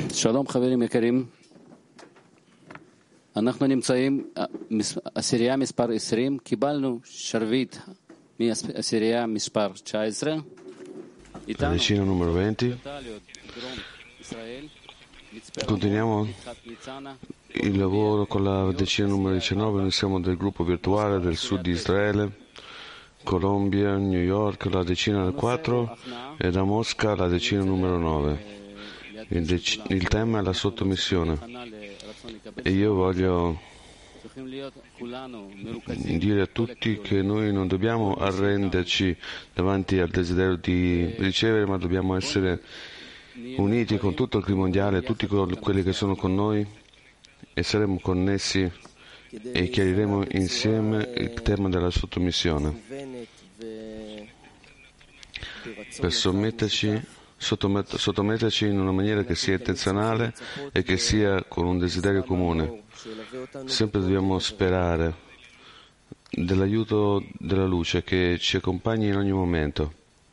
שלום חברים יקרים, אנחנו נמצאים עשירייה מספר 20, קיבלנו שרביט מעשירייה מספר 19, La decina numero 20. Continuiamo il lavoro con la decina numero 19. Noi siamo del gruppo virtuale del sud di Israele, Colombia, New York, la decina 4 e da Mosca la decina numero 9. Il tema è la sottomissione e io voglio dire a tutti che noi non dobbiamo arrenderci davanti al desiderio di ricevere, ma dobbiamo essere uniti con tutto il clima mondiale, tutti quelli che sono con noi, e saremo connessi e chiariremo insieme il tema della sottomissione per sottometterci in una maniera che sia intenzionale e che sia con un desiderio comune. Sempre dobbiamo sperare dell'aiuto della luce che ci accompagni in ogni momento.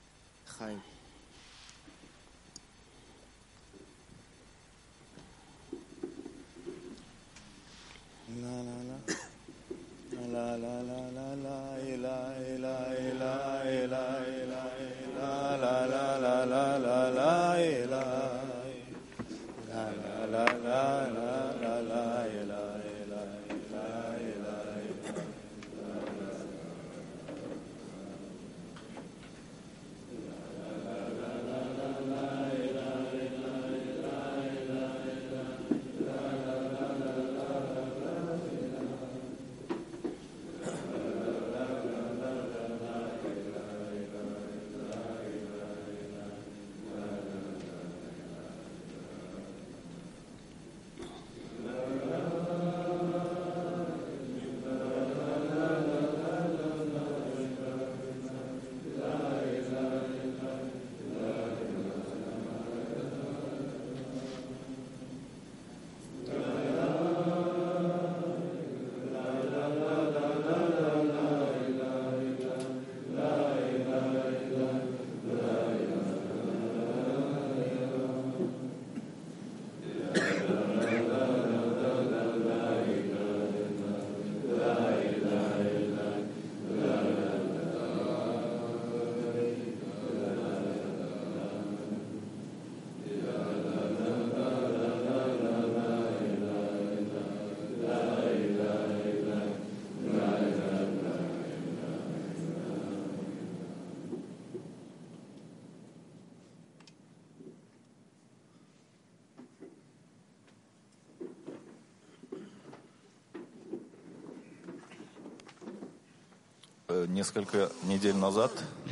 Несколько недель назад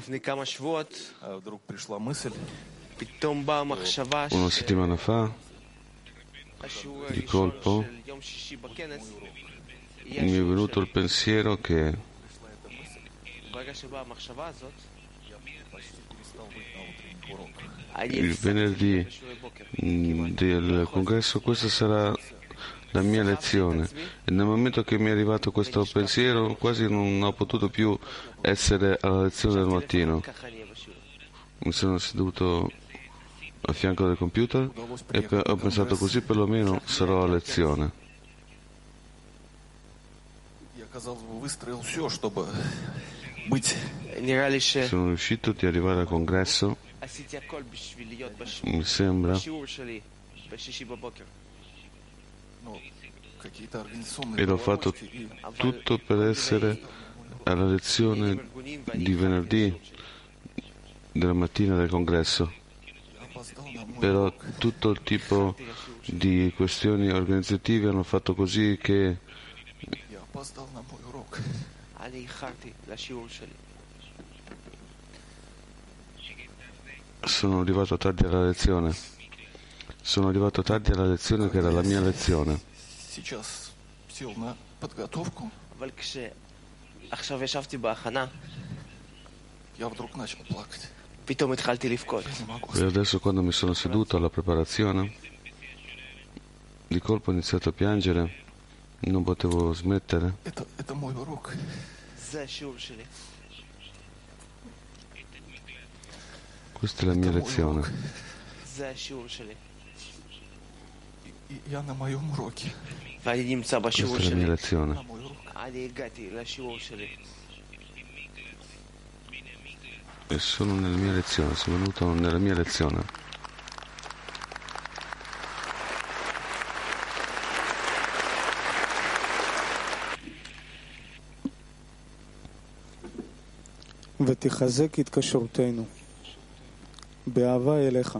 вдруг пришла мысль. Una settimana fa, di colpo, mi è venuto il pensiero che il venerdì del congresso questa sarà la mia lezione, e nel momento che mi è arrivato questo pensiero quasi non ho potuto più essere alla lezione del mattino. Mi sono seduto a fianco del computer e ho pensato: così perlomeno sarò a lezione. Sono riuscito di arrivare al congresso, mi sembra, e l'ho fatto tutto per essere alla lezione di venerdì della mattina del congresso, però tutto il tipo di questioni organizzative hanno fatto così che sono arrivato tardi alla lezione. Sono arrivato tardi alla lezione che era la mia lezione. E adesso, quando mi sono seduto alla preparazione, di colpo ho iniziato a piangere, non potevo smettere. Questa è la mia lezione. ואני נמצא בשיעור Questa è la mia שלי. lezione. אני הגעתי לשיעור שלי. E sono nella mia lezione, sono venuto nella mia lezione. ותחזק התקשרותנו באהבה אליך,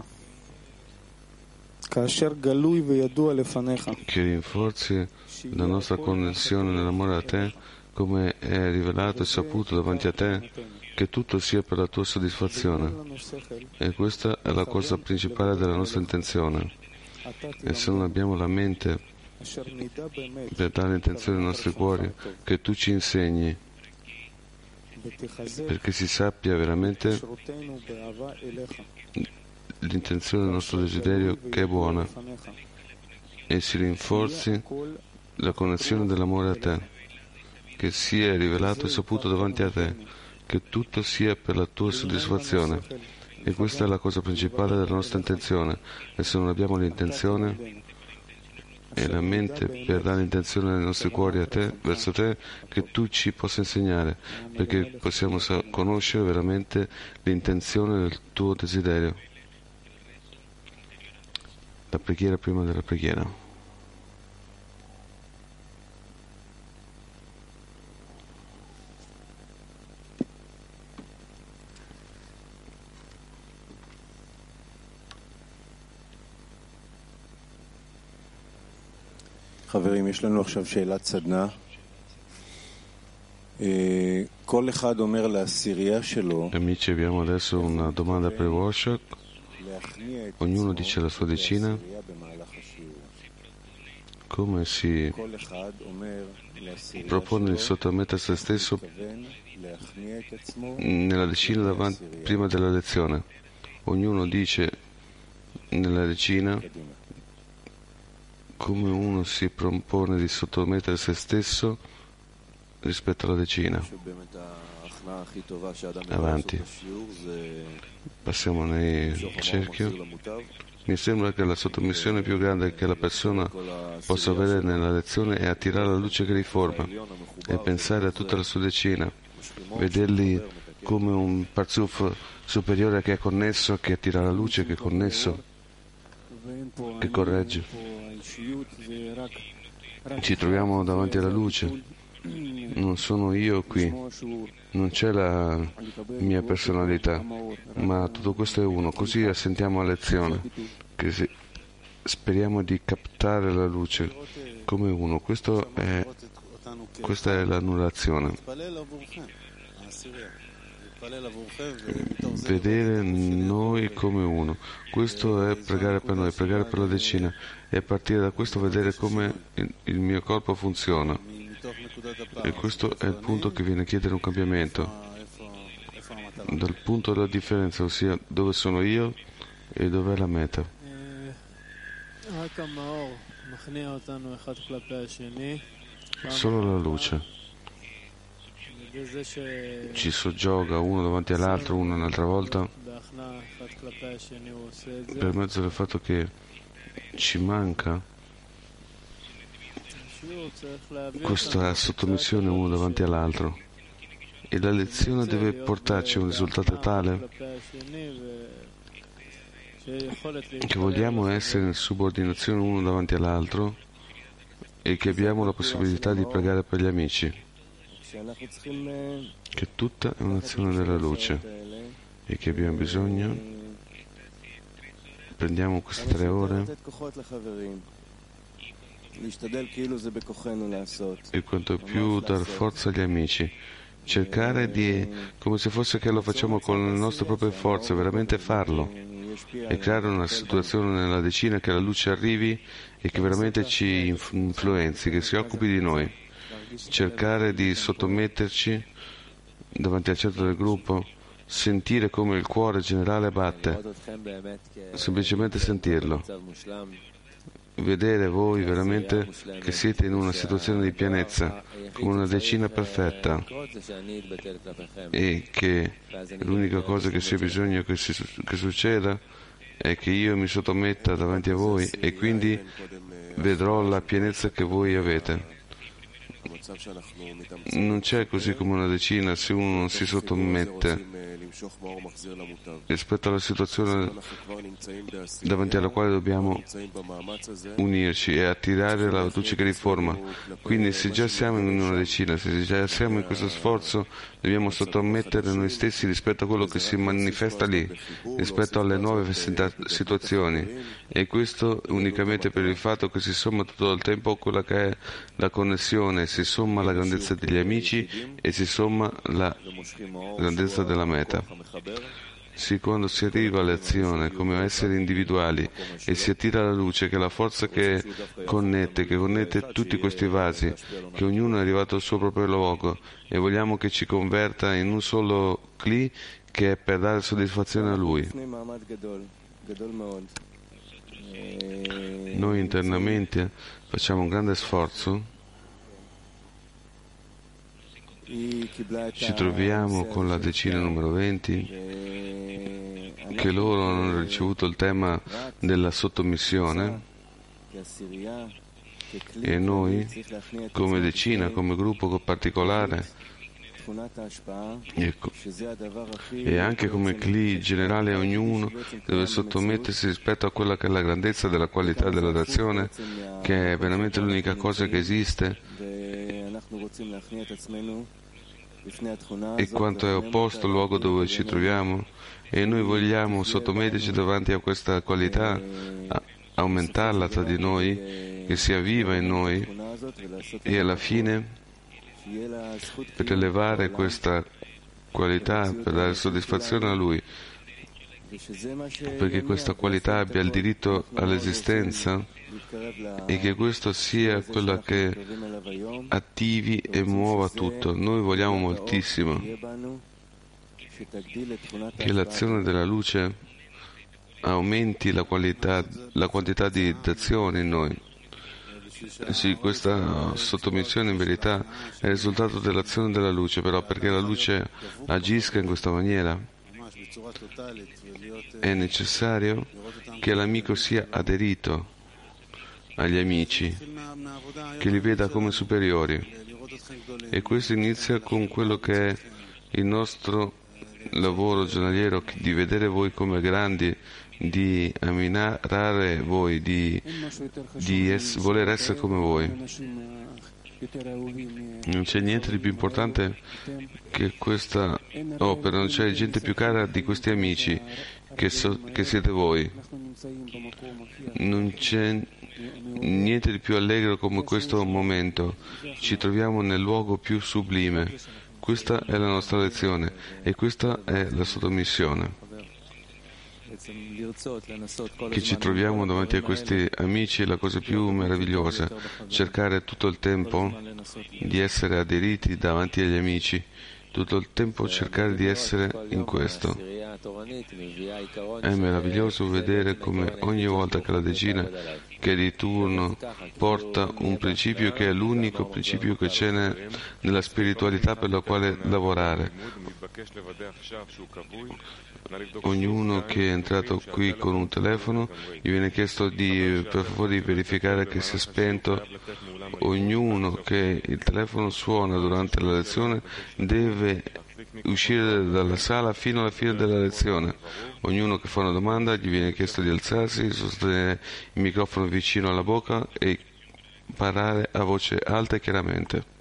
כאשר גלוי וידוע לפניך. Che rinforzi la nostra connessione nell'amore a te, come è rivelato e saputo davanti a te, che tutto sia per la tua soddisfazione. E questa è la cosa principale della nostra intenzione. E se non abbiamo la mente per dare l'intenzione ai nostri cuori, che tu ci insegni, perché si sappia veramente l'intenzione del nostro desiderio che è buona e si rinforzi la connessione dell'amore a te, che sia rivelato e saputo davanti a te, che tutto sia per la tua soddisfazione. E questa è la cosa principale della nostra intenzione. E se non abbiamo l'intenzione e la mente per dare l'intenzione ai nostri cuori a te, verso te, che tu ci possa insegnare, perché possiamo conoscere veramente l'intenzione del tuo desiderio. La preghiera prima della preghiera. חברים, יש לנו עכשיו שאלת סדנה. כל אחד אומר לעשירייה שלו, Amici, abbiamo adesso una domanda per workshop. Ognuno dice la sua decina. Come si propone di sottomettere se stesso nella decina prima della lezione. Ognuno dice nella decina come uno si propone di sottomettere se stesso rispetto alla decina. Avanti. Passiamo nel cerchio. Mi sembra che la sottomissione più grande che la persona possa avere nella lezione è attirare la luce che li forma e pensare a tutta la sua decina, vederli come un parzuf superiore che è connesso, che attira la luce, che è connesso, che corregge. Ci troviamo davanti alla luce. Non sono io qui, non c'è la mia personalità, ma tutto questo è uno. Così assentiamo a lezione, che speriamo di captare la luce come uno. Questa è l'annullazione. Vedere noi come uno. Questo è pregare per noi, pregare per la decina, e a partire da questo vedere come il mio corpo funziona. E questo è il punto che viene a chiedere un cambiamento, dal punto della differenza, ossia dove sono io e dov'è la meta. Solo la luce ci soggioga uno davanti all'altro, uno un'altra volta, per mezzo del fatto che ci manca questa sottomissione uno davanti all'altro, e la lezione deve portarci a un risultato tale che vogliamo essere in subordinazione uno davanti all'altro e che abbiamo la possibilità di pregare per gli amici, che tutta è un'azione della luce e che abbiamo bisogno. Prendiamo queste 3 ore e quanto più dar forza agli amici, cercare di, come se fosse che lo facciamo con le nostre proprie forze, veramente farlo e creare una situazione nella decina che la luce arrivi e che veramente ci influenzi, che si occupi di noi, cercare di sottometterci davanti al centro del gruppo, sentire come il cuore generale batte, semplicemente sentirlo. Vedere voi veramente che siete in una situazione di pienezza, come una decina perfetta, e che l'unica cosa che sia bisogno che succeda è che io mi sottometta davanti a voi, e quindi vedrò la pienezza che voi avete. Non c'è così come una decina se uno non si sottomette rispetto alla situazione davanti alla quale dobbiamo unirci e attirare la luce che riforma. Quindi se già siamo in una decina, se già siamo in questo sforzo, dobbiamo sottomettere noi stessi rispetto a quello che si manifesta lì, rispetto alle nuove situazioni, e questo unicamente per il fatto che si somma tutto il tempo quella che è la connessione, si somma la grandezza degli amici e si somma la grandezza della meta. Sì, quando si arriva all'azione come esseri individuali e si attira la luce, che è la forza che connette tutti questi vasi, che ognuno è arrivato al suo proprio luogo, e vogliamo che ci converta in un solo cli che è per dare soddisfazione a Lui. Noi internamente facciamo un grande sforzo. Ci troviamo con la decina numero 20, che loro hanno ricevuto il tema della sottomissione, e noi come decina, come gruppo particolare e anche come cli generale, ognuno deve sottomettersi rispetto a quella che è la grandezza della qualità della dazione, che è veramente l'unica cosa che esiste e quanto è opposto al luogo dove ci troviamo, e noi vogliamo sottometterci davanti a questa qualità, aumentarla tra di noi, che sia viva in noi, e alla fine per elevare questa qualità, per dare soddisfazione a Lui, perché questa qualità abbia il diritto all'esistenza, e che questo sia quella che attivi e muova tutto. Noi vogliamo moltissimo che l'azione della luce aumenti la quantità di dazione in noi. Sì, questa sottomissione in verità è il risultato dell'azione della luce, però perché la luce agisca in questa maniera è necessario che l'amico sia aderito agli amici, che li veda come superiori, e questo inizia con quello che è il nostro lavoro giornaliero, di vedere voi come grandi, di ammirare voi, di voler essere come voi. Non c'è niente di più importante che questa opera, non c'è gente più cara di questi amici che siete voi. Non c'è niente di più allegro come questo momento. Ci troviamo nel luogo più sublime. Questa è la nostra lezione e questa è la sottomissione. Che ci troviamo davanti a questi amici è la cosa più meravigliosa, cercare tutto il tempo di essere aderiti davanti agli amici, tutto il tempo cercare di essere in questo. È meraviglioso vedere come ogni volta che la decina che è di turno porta un principio che è l'unico principio che c'è nella spiritualità per la quale lavorare. Ognuno che è entrato qui con un telefono gli viene chiesto per favore di verificare che sia spento. Ognuno che il telefono suona durante la lezione deve uscire dalla sala fino alla fine della lezione. Ognuno che fa una domanda gli viene chiesto di alzarsi, sostenere il microfono vicino alla bocca e parlare a voce alta e chiaramente.